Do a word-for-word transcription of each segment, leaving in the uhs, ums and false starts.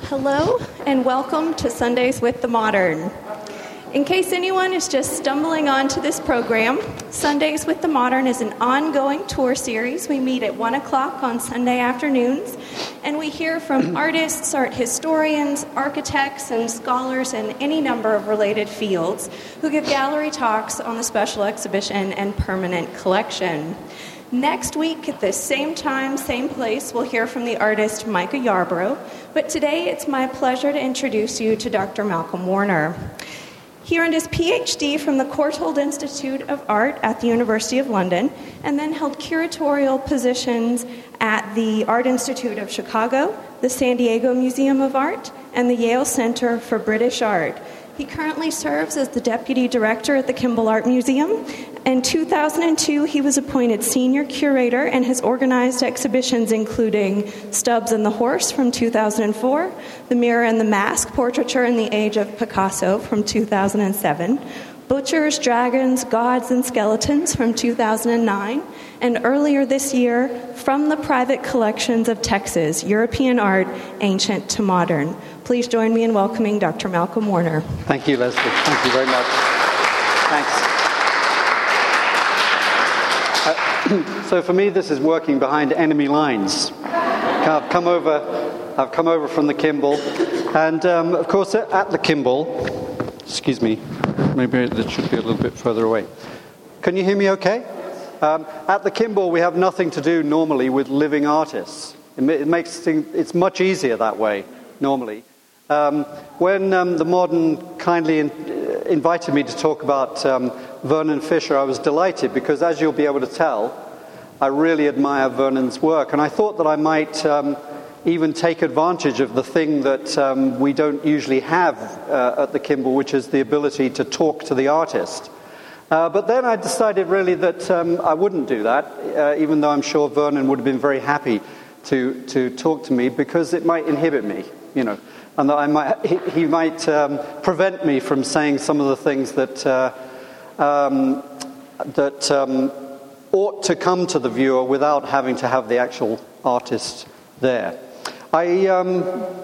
Hello and welcome to Sundays with the Modern. In case anyone is just stumbling onto this program, Sundays with the Modern is an ongoing tour series. We meet at one o'clock on Sunday afternoons, and we hear from artists, art historians, architects, and scholars in any number of related fields who give gallery talks on the special exhibition and permanent collection. Next week, at the same time, same place, we'll hear from the artist Micah Yarbrough, but today it's my pleasure to introduce you to Doctor Malcolm Warner. He earned his P H D from the Courtauld Institute of Art at the University of London, and then held curatorial positions at the Art Institute of Chicago, the San Diego Museum of Art, and the Yale Center for British Art. He currently serves as the Deputy Director at the Kimball Art Museum. In two thousand two, he was appointed Senior Curator and has organized exhibitions including Stubbs and the Horse from two thousand four, The Mirror and the Mask, Portraiture in the Age of Picasso from two thousand seven, Butchers, Dragons, Gods, and Skeletons from two thousand nine, and earlier this year, From the Private Collections of Texas, European Art, Ancient to Modern. Please join me in welcoming Doctor Malcolm Warner. Thank you, Leslie. Thank you very much. Thanks. Uh, so for me, this is working behind enemy lines. I've come over, I've come over from the Kimball, and um, of course at the Kimball, excuse me, maybe it should be a little bit further away. Can you hear me okay? Um, at the Kimball, we have nothing to do normally with living artists. It, ma- it makes things, it's much easier that way, normally. Um, when um, the Modern kindly in, uh, invited me to talk about um, Vernon Fisher, I was delighted because, as you'll be able to tell, I really admire Vernon's work, and I thought that I might um, even take advantage of the thing that um, we don't usually have uh, at the Kimball, which is the ability to talk to the artist. Uh, but then I decided really that um, I wouldn't do that, uh, even though I'm sure Vernon would have been very happy to to talk to me, because it might inhibit me, you know, and that I might he, he might um, prevent me from saying some of the things that uh, um, that um, ought to come to the viewer without having to have the actual artist there. I um,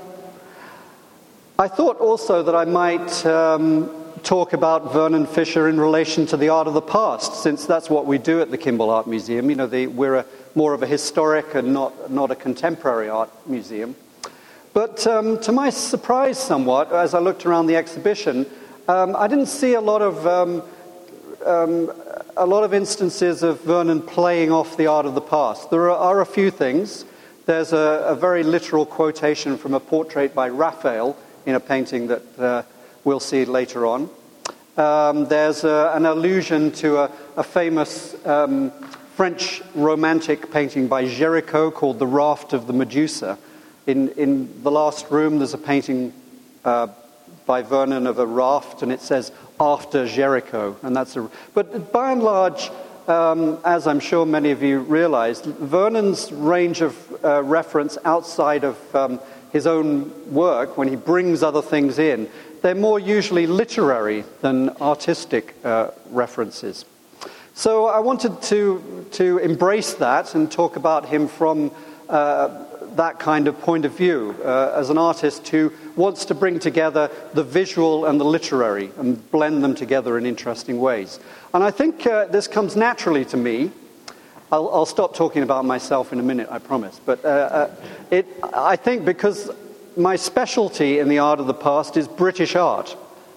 I thought also that I might um, talk about Vernon Fisher in relation to the art of the past, since that's what we do at the Kimball Art Museum. You know, the, we're a, more of a historic and not not a contemporary art museum. But um, to my surprise somewhat, as I looked around the exhibition, um, I didn't see a lot of um, um, a lot of instances of Vernon playing off the art of the past. There are, are a few things. There's a, a very literal quotation from a portrait by Raphael in a painting that uh, we'll see later on. Um, there's a, an allusion to a, a famous um, French romantic painting by Géricault called The Raft of the Medusa. In, in the last room, there's a painting uh, by Vernon of a raft, and it says, after Géricault. And that's a, but by and large, um, as I'm sure many of you realized, Vernon's range of uh, reference outside of um, his own work, when he brings other things in, they're more usually literary than artistic uh, references. So I wanted to to embrace that and talk about him from uh, that kind of point of view, uh, as an artist who wants to bring together the visual and the literary and blend them together in interesting ways. And I think uh, this comes naturally to me. I'll, I'll stop talking about myself in a minute, I promise. But uh, uh, it, I think because my specialty in the art of the past is British art.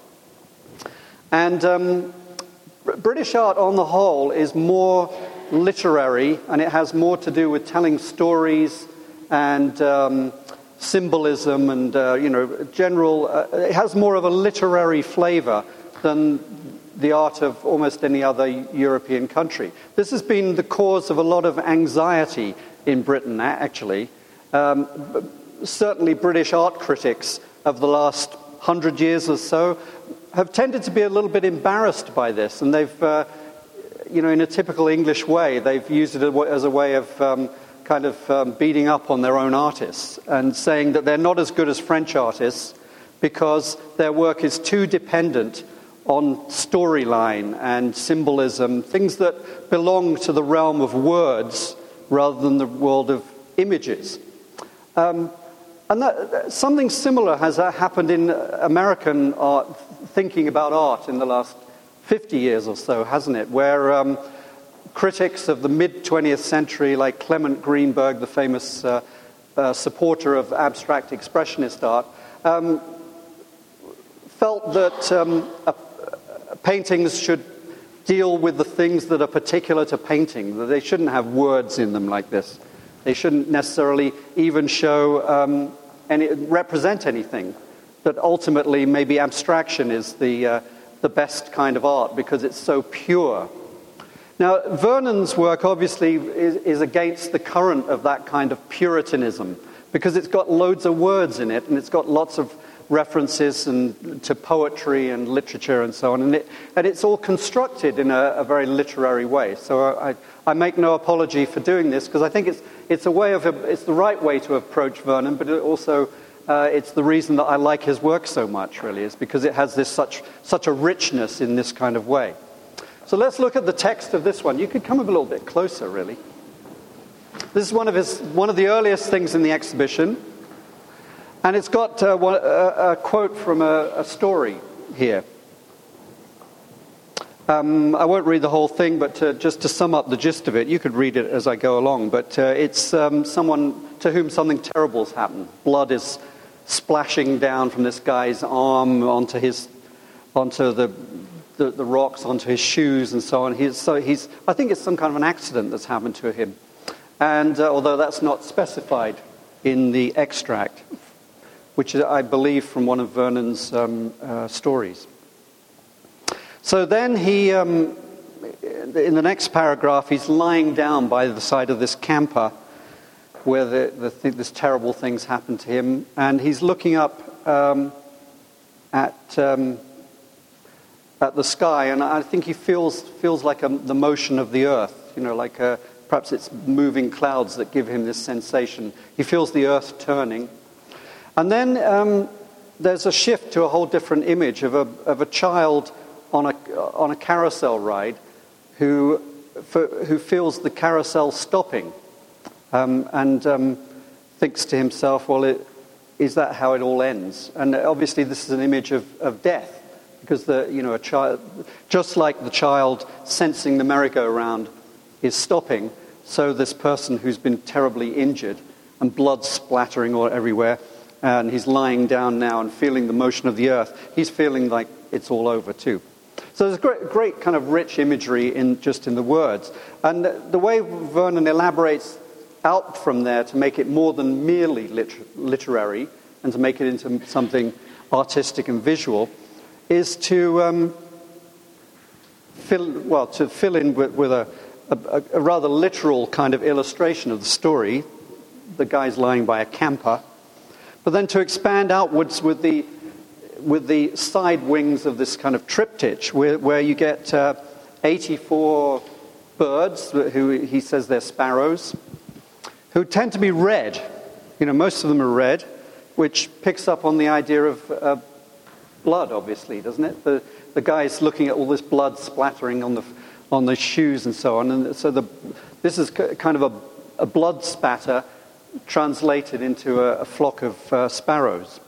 And um, British art on the whole is more literary, and it has more to do with telling stories and um, symbolism and, uh, you know, general... Uh, it has more of a literary flavor than the art of almost any other European country. This has been the cause of a lot of anxiety in Britain, actually. Um, certainly British art critics of the last hundred years or so have tended to be a little bit embarrassed by this, and they've, uh, you know, in a typical English way, they've used it as a way of um, kind of um, beating up on their own artists and saying that they're not as good as French artists because their work is too dependent on storyline and symbolism, things that belong to the realm of words rather than the world of images. Um, And that, something similar has uh, happened in American art, thinking about art in the last fifty years or so, hasn't it? Where um, critics of the mid-twentieth century, like Clement Greenberg, the famous uh, uh, supporter of abstract expressionist art, um, felt that um, uh, paintings should deal with the things that are particular to painting, that they shouldn't have words in them like this. They shouldn't necessarily even show um, any, represent anything. That ultimately maybe abstraction is the uh, the best kind of art because it's so pure. Now, Vernon's work obviously is, is against the current of that kind of Puritanism because it's got loads of words in it and it's got lots of references and to poetry and literature and so on, and, it, and it's all constructed in a, a very literary way. So I, I make no apology for doing this because I think it's it's a way of it's the right way to approach Vernon, but it also uh, it's the reason that I like his work so much. Really, is because it has this such such a richness in this kind of way. So let's look at the text of this one. You could come a little bit closer, really. This is one of his one of the earliest things in the exhibition. And it's got uh, one, a, a quote from a, a story here. Um, I won't read the whole thing, but uh, just to sum up the gist of it, you could read it as I go along. But uh, it's um, someone to whom something terrible has happened. Blood is splashing down from this guy's arm onto his, onto the the, the rocks, onto his shoes, and so on. He's, so he's, I think it's some kind of an accident that's happened to him, and uh, although that's not specified in the extract, which is, I believe, from one of Vernon's um, uh, stories. So then he, um, in the next paragraph, he's lying down by the side of this camper where the, the th- this terrible thing's happened to him, and he's looking up um, at um, at the sky, and I think he feels feels like a, the motion of the earth, you know, like a, perhaps it's moving clouds that give him this sensation. He feels the earth turning. And then um, there's a shift to a whole different image of a of a child on a on a carousel ride, who for, who feels the carousel stopping, um, and um, thinks to himself, "Well, it, is that how it all ends?" And obviously, this is an image of, of death, because the you know a child, just like the child sensing the merry-go-round is stopping, so this person who's been terribly injured and blood splattering all everywhere. And he's lying down now and feeling the motion of the earth. He's feeling like it's all over too. So there's great, great kind of rich imagery in just in the words. And the way Vernon elaborates out from there to make it more than merely liter- literary and to make it into something artistic and visual is to um, fill well to fill in with, with a, a, a rather literal kind of illustration of the story. The guy's lying by a camper. But then to expand outwards with the with the side wings of this kind of triptych, where, where you get uh, eighty-four birds, who he says they're sparrows, who tend to be red. You know, most of them are red, which picks up on the idea of uh, blood, obviously, doesn't it? The the guy's looking at all this blood splattering on the on the shoes and so on, and so the this is kind of a, a blood spatter translated into a, a flock of uh, sparrows.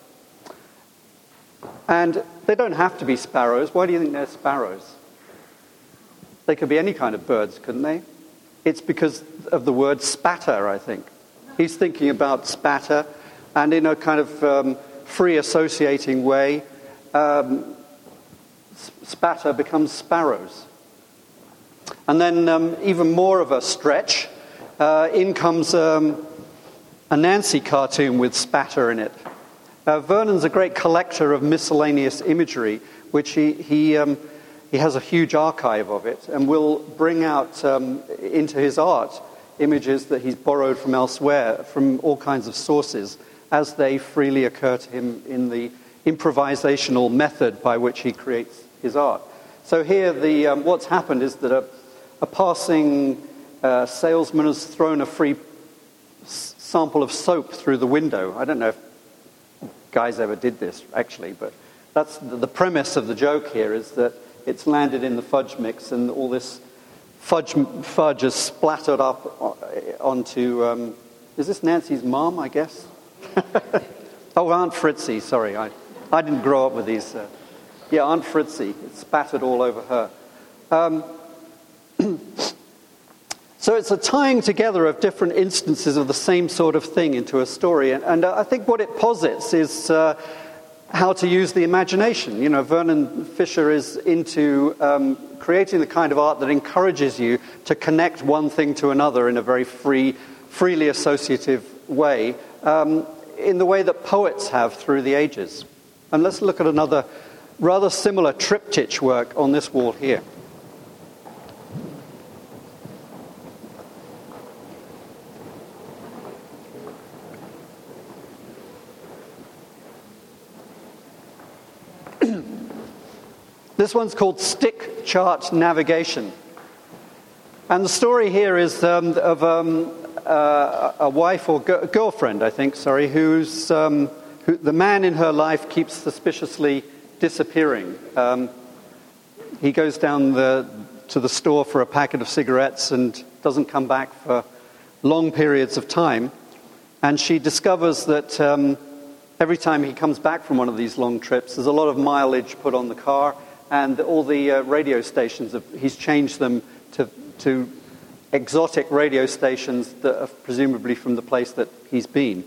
And they don't have to be sparrows. Why do you think they're sparrows? They could be any kind of birds, couldn't they? It's because of the word spatter, I think. He's thinking about spatter, and in a kind of um, free associating way, um, spatter becomes sparrows. And then um, even more of a stretch, uh, in comes Um, a Nancy cartoon with spatter in it. Uh, Vernon's a great collector of miscellaneous imagery, which he he, um, he has a huge archive of it, and will bring out um, into his art images that he's borrowed from elsewhere, from all kinds of sources, as they freely occur to him in the improvisational method by which he creates his art. So here, the um, what's happened is that a, a passing uh, salesman has thrown a free sample of soap through the window. I don't know if guys ever did this, actually, but that's the premise of the joke here, is that it's landed in the fudge mix and all this fudge fudge is splattered up onto, um, is this Nancy's mom, I guess? Oh, Aunt Fritzy, sorry. I, I didn't grow up with these. Uh, yeah, Aunt Fritzy. It's spattered all over her. Um, so it's a tying together of different instances of the same sort of thing into a story. And, and I think what it posits is uh, how to use the imagination. You know, Vernon Fisher is into um, creating the kind of art that encourages you to connect one thing to another in a very free, freely associative way, um, in the way that poets have through the ages. And let's look at another rather similar triptych work on this wall here. This one's called Stick Chart Navigation. And the story here is um, of um, uh, a wife or g- girlfriend, I think, sorry, who's um, who, the man in her life keeps suspiciously disappearing. Um, he goes down the, to the store for a packet of cigarettes and doesn't come back for long periods of time. And she discovers that um, every time he comes back from one of these long trips, there's a lot of mileage put on the car, and all the uh, radio stations, have, he's changed them to, to exotic radio stations that are presumably from the place that he's been.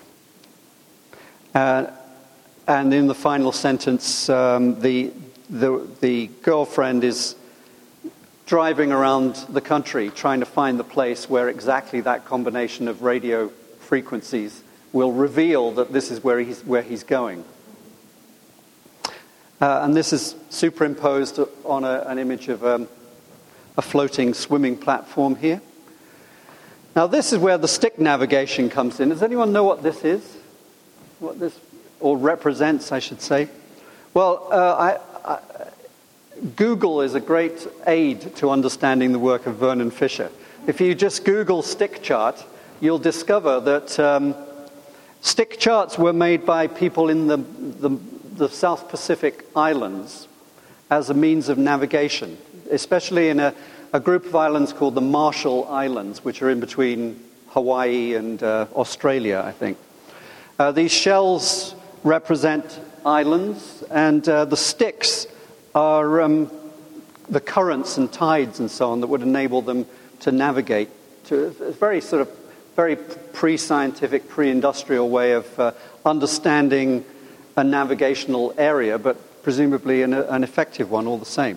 Uh, and in the final sentence, um, the, the, the girlfriend is driving around the country trying to find the place where exactly that combination of radio frequencies will reveal that this is where he's, where he's going. Uh, and this is superimposed on a, an image of um, a floating swimming platform here. Now this is where the stick navigation comes in. Does anyone know what this is? What this, or represents, I should say? Well, uh, I, I, Google is a great aid to understanding the work of Vernon Fisher. If you just Google stick chart, you'll discover that um, stick charts were made by people in the, the the South Pacific Islands as a means of navigation, especially in a, a group of islands called the Marshall Islands, which are in between Hawaii and uh, Australia, I think. Uh, these shells represent islands, and uh, the sticks are um, the currents and tides and so on that would enable them to navigate to a very sort of very pre-scientific, pre-industrial way of uh, understanding a navigational area, but presumably an, an effective one all the same.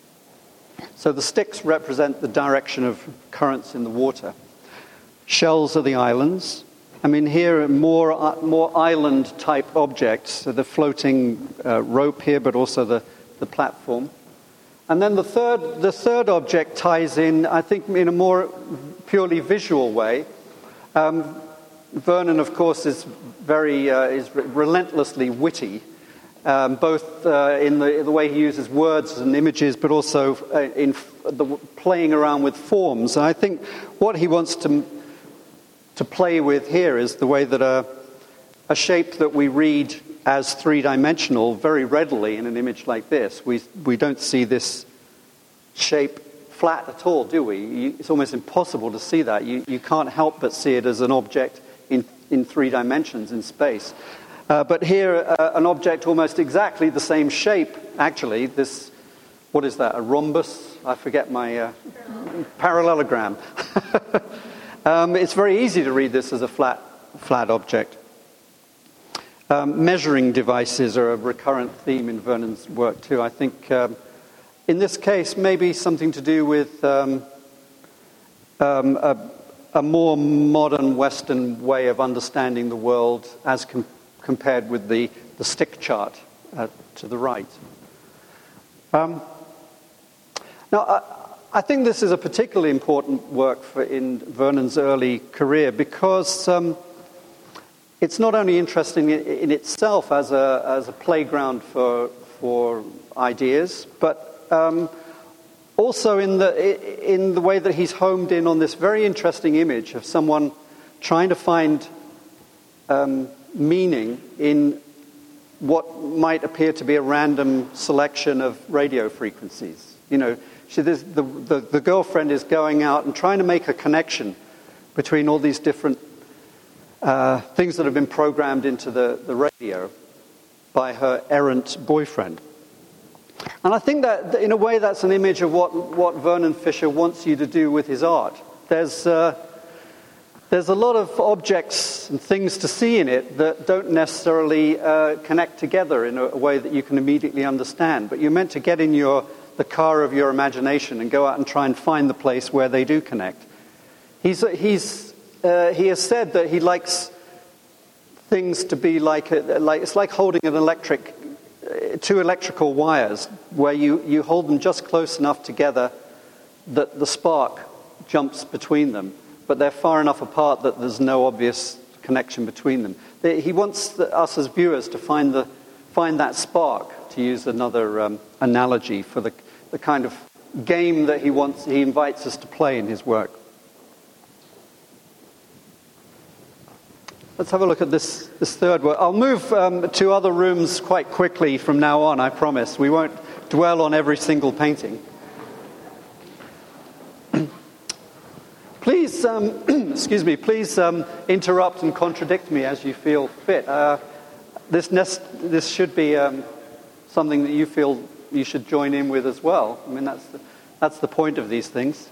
So the sticks represent the direction of currents in the water. Shells are the islands. I mean, here are more, uh, more island-type objects, so the floating uh, rope here, but also the, the platform. And then the third, the third object ties in, I think, in a more purely visual way. Um, Vernon, of course, is very uh, is re- relentlessly witty, um, both uh, in the, the way he uses words and images, but also uh, in f- the playing around with forms. And I think what he wants to to play with here is the way that a, a shape that we read as three-dimensional very readily in an image like this. We we don't see this shape flat at all, do we? You, it's almost impossible to see that. You you can't help but see it as an object in, in three dimensions in space. Uh, but here, uh, an object almost exactly the same shape, actually, this, what is that, a rhombus? I forget my uh, parallelogram. um, it's very easy to read this as a flat, flat object. Um, measuring devices are a recurrent theme in Vernon's work too. I think um, in this case, maybe something to do with um, um, a a more modern Western way of understanding the world as com- compared with the, the stick chart uh, to the right. Um, now, I, I think this is a particularly important work for in Vernon's early career because um, it's not only interesting in, in itself as a, as a playground for, for ideas, but um, also in the in the way that he's homed in on this very interesting image of someone trying to find um, meaning in what might appear to be a random selection of radio frequencies. You know, she, the, the, the girlfriend is going out and trying to make a connection between all these different uh, things that have been programmed into the, the radio by her errant boyfriend. And I think that, in a way, that's an image of what, what Vernon Fisher wants you to do with his art. There's, uh, there's a lot of objects and things to see in it that don't necessarily uh, connect together in a, a way that you can immediately understand. But you're meant to get in your, the car of your imagination and go out and try and find the place where they do connect. He's, he's, uh, he has said that he likes things to be like, a, like it's like holding an electric two electrical wires where you, you hold them just close enough together that the spark jumps between them, but they're far enough apart that there's no obvious connection between them. He wants the, us as viewers to find the find that spark, to use another um, analogy for the, the kind of game that he wants he invites us to play in his work. Let's have a look at this, this third work. I'll move um, to other rooms quite quickly from now on, I promise. We won't dwell on every single painting. Please, um, excuse me, please um, interrupt and contradict me as you feel fit. Uh, this, nest, this should be um, something that you feel you should join in with as well. I mean, that's the, that's the point of these things.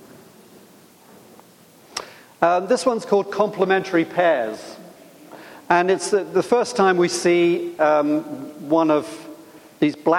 Uh, this one's called Complementary Pairs. And it's the, the first time we see um, one of these black